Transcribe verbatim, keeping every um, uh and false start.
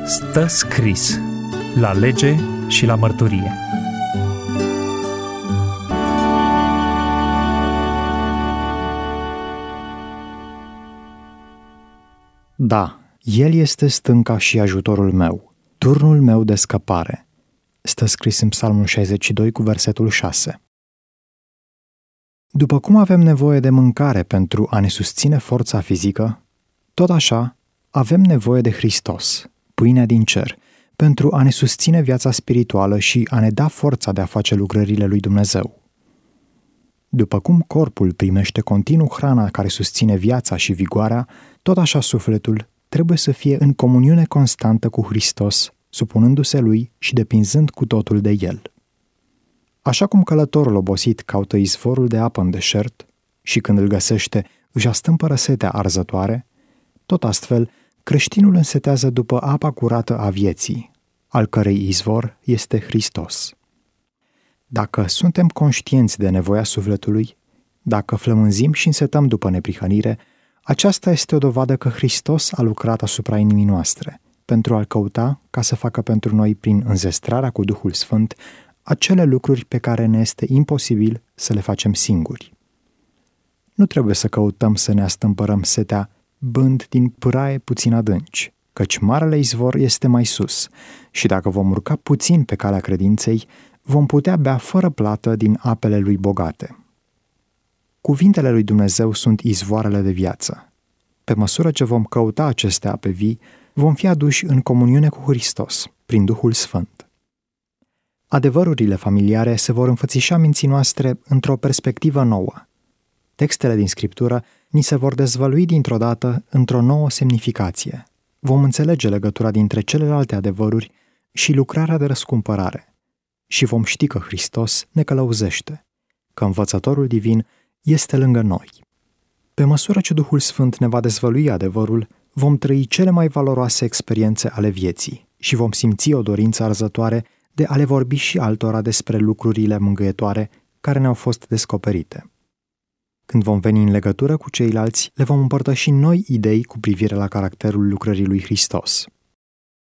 Stă scris la lege și la mărturie. Da, El este stânca și ajutorul meu, turnul meu de scăpare. Stă scris în Psalmul șaizeci și doi cu versetul șase. După cum avem nevoie de mâncare pentru a ne susține forța fizică, tot așa avem nevoie de Hristos, pâinea din cer, pentru a ne susține viața spirituală și a ne da forța de a face lucrările lui Dumnezeu. După cum corpul primește continuu hrana care susține viața și vigoarea, tot așa sufletul trebuie să fie în comuniune constantă cu Hristos, supunându-se lui și depinzând cu totul de el. Așa cum călătorul obosit caută izvorul de apă în deșert și când îl găsește își astâmpără setea arzătoare, tot astfel creștinul însetează după apa curată a vieții, al cărei izvor este Hristos. Dacă suntem conștienți de nevoia sufletului, dacă flămânzim și însetăm după neprihănire, aceasta este o dovadă că Hristos a lucrat asupra inimii noastre, pentru a-L căuta ca să facă pentru noi, prin înzestrarea cu Duhul Sfânt, acele lucruri pe care ne este imposibil să le facem singuri. Nu trebuie să căutăm să ne astâmpărăm setea bând din pâraie puțin adânci, căci marele izvor este mai sus și dacă vom urca puțin pe calea credinței, vom putea bea fără plată din apele lui bogate. Cuvintele lui Dumnezeu sunt izvoarele de viață. Pe măsură ce vom căuta aceste ape vii, vom fi aduși în comuniune cu Hristos, prin Duhul Sfânt. Adevărurile familiare se vor înfățișa minții noastre într-o perspectivă nouă. Textele din Scriptură ni se vor dezvălui dintr-o dată într-o nouă semnificație. Vom înțelege legătura dintre celelalte adevăruri și lucrarea de răscumpărare. Și vom ști că Hristos ne călăuzește, că învățătorul divin este lângă noi. Pe măsură ce Duhul Sfânt ne va dezvălui adevărul, vom trăi cele mai valoroase experiențe ale vieții și vom simți o dorință arzătoare de a le vorbi și altora despre lucrurile mângâietoare care ne-au fost descoperite. Când vom veni în legătură cu ceilalți, le vom împărtăși noi idei cu privire la caracterul lucrării lui Hristos.